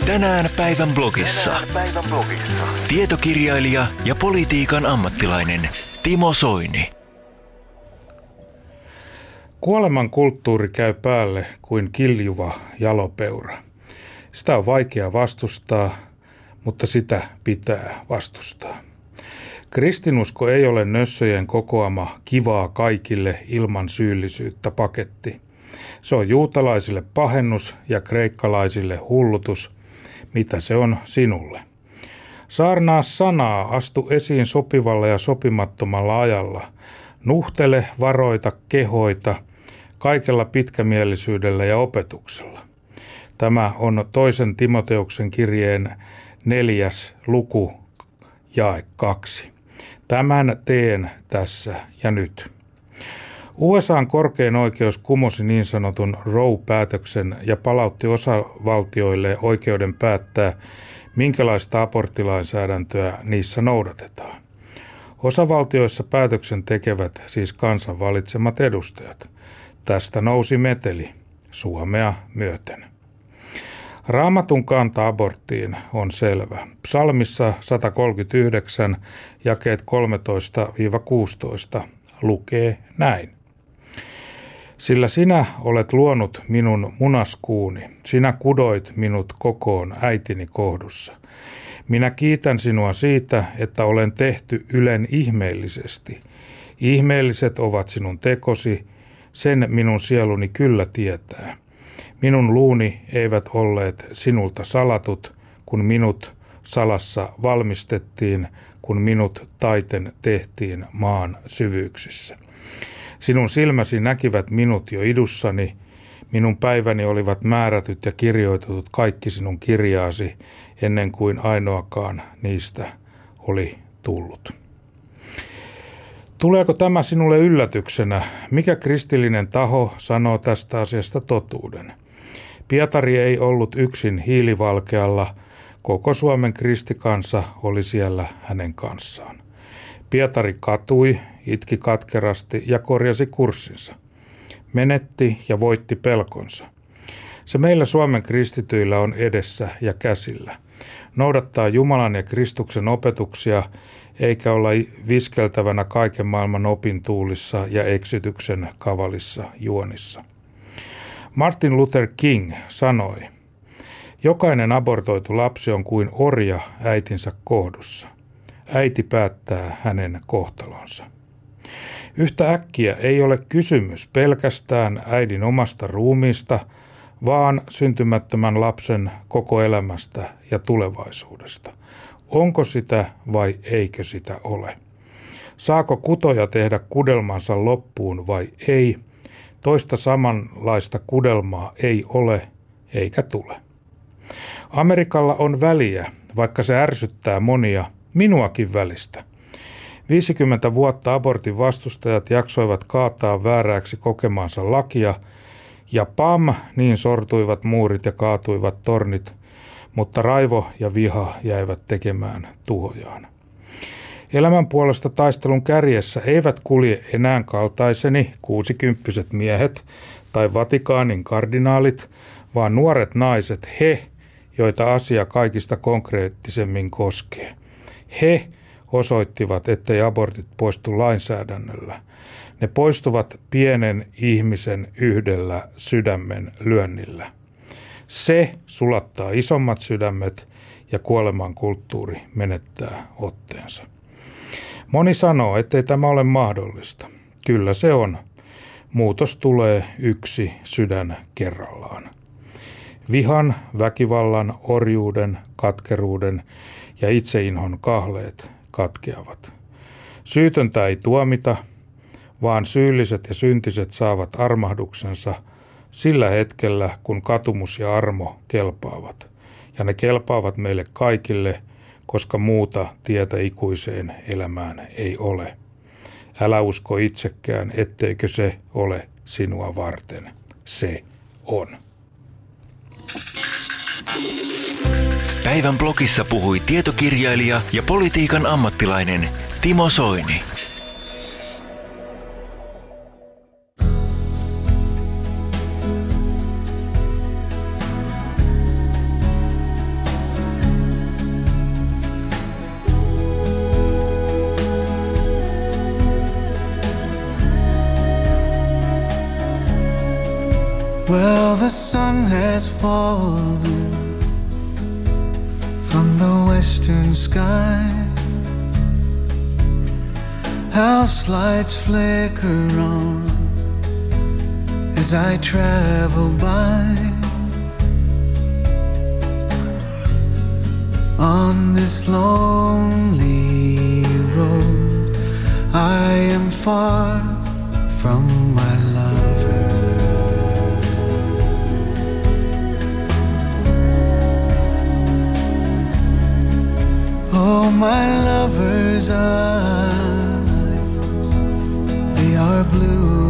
Tänään päivän blogissa. Tietokirjailija ja politiikan ammattilainen Timo Soini. Kuoleman kulttuuri käy päälle kuin kiljuva jalopeura. Sitä on vaikea vastustaa, mutta sitä pitää vastustaa. Kristinusko ei ole nössöjen kokoama kivaa kaikille ilman syyllisyyttä paketti. Se on juutalaisille pahennus ja kreikkalaisille hullutus, mitä se on sinulle. Saarnaa sanaa, astu esiin sopivalla ja sopimattomalla ajalla. Nuhtele, varoita, kehoita, kaikella pitkämielisyydellä ja opetuksella. Tämä on 2. Timoteuksen kirjeen 4. luku, jae 2. Tämän teen tässä ja nyt. USA:n korkein oikeus kumosi niin sanotun Roe-päätöksen ja palautti osavaltioille oikeuden päättää, minkälaista aborttilainsäädäntöä niissä noudatetaan. Osavaltioissa päätöksen tekevät siis kansan valitsemat edustajat. Tästä nousi meteli, Suomea myöten. Raamatun kanta aborttiin on selvä. Psalmissa 139, jakeet 13-16 lukee näin. Sillä sinä olet luonut minun munaskuuni, sinä kudoit minut kokoon äitini kohdussa. Minä kiitän sinua siitä, että olen tehty ylen ihmeellisesti. Ihmeelliset ovat sinun tekosi, sen minun sieluni kyllä tietää. Minun luuni eivät olleet sinulta salatut, kun minut salassa valmistettiin, kun minut taiten tehtiin maan syvyyksissä. Sinun silmäsi näkivät minut jo idussani, minun päiväni olivat määrätyt ja kirjoitetut kaikki sinun kirjaasi, ennen kuin ainoakaan niistä oli tullut. Tuleeko tämä sinulle yllätyksenä? Mikä kristillinen taho sanoo tästä asiasta totuuden? Pietari ei ollut yksin hiilivalkealla, koko Suomen kristikansa oli siellä hänen kanssaan. Pietari katui, itki katkerasti ja korjasi kurssinsa. Menetti ja voitti pelkonsa. Se meillä Suomen kristityillä on edessä ja käsillä. Noudattaa Jumalan ja Kristuksen opetuksia, eikä olla viskeltävänä kaiken maailman opintuulissa ja eksytyksen kavalissa juonissa. Martin Luther King sanoi, jokainen abortoitu lapsi on kuin orja äitinsä kohdussa. Äiti päättää hänen kohtalonsa. Yhtä äkkiä ei ole kysymys pelkästään äidin omasta ruumiista, vaan syntymättömän lapsen koko elämästä ja tulevaisuudesta. Onko sitä vai eikö sitä ole? Saako kutoja tehdä kudelmansa loppuun vai ei? Toista samanlaista kudelmaa ei ole eikä tule. Amerikalla on väliä, vaikka se ärsyttää monia, minuakin välistä. 50 vuotta abortin vastustajat jaksoivat kaataa väärääksi kokemaansa lakia, ja pam, niin sortuivat muurit ja kaatuivat tornit, mutta raivo ja viha jäivät tekemään tuhojaan. Elämän puolesta taistelun kärjessä eivät kulje enää kaltaiseni 60-vuotiaat miehet tai Vatikaanin kardinaalit, vaan nuoret naiset, he, joita asia kaikista konkreettisemmin koskee. He osoittivat, ettei abortit poistu lainsäädännöllä. Ne poistuvat pienen ihmisen yhdellä sydämen lyönnillä. Se sulattaa isommat sydämet ja kuoleman kulttuuri menettää otteensa. Moni sanoo, ettei tämä ole mahdollista. Kyllä se on. Muutos tulee yksi sydän kerrallaan. Vihan, väkivallan, orjuuden, katkeruuden ja itseinhon kahleet katkeavat. Syytöntä ei tuomita, vaan syylliset ja syntiset saavat armahduksensa sillä hetkellä, kun katumus ja armo kelpaavat. Ja ne kelpaavat meille kaikille, koska muuta tietä ikuiseen elämään ei ole. Älä usko itsekään, etteikö se ole sinua varten. Se on. Päivän blogissa puhui tietokirjailija ja politiikan ammattilainen Timo Soini. Well, the sun has fallen from the western sky. House lights flicker on as I travel by. On this lonely road, I am far from my lover. Oh, my lover's eyes, they are blue